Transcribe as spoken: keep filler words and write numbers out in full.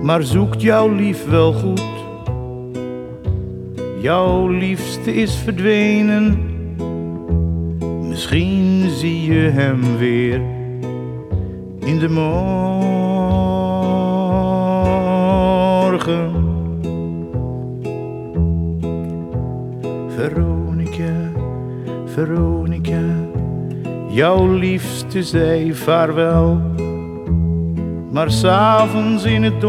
maar zoekt jouw lief wel goed. Jouw liefste is verdwenen, misschien zie je hem weer in de morgen. Veronica, Veronica, jouw liefste zei vaarwel, maar 's avonds in het donker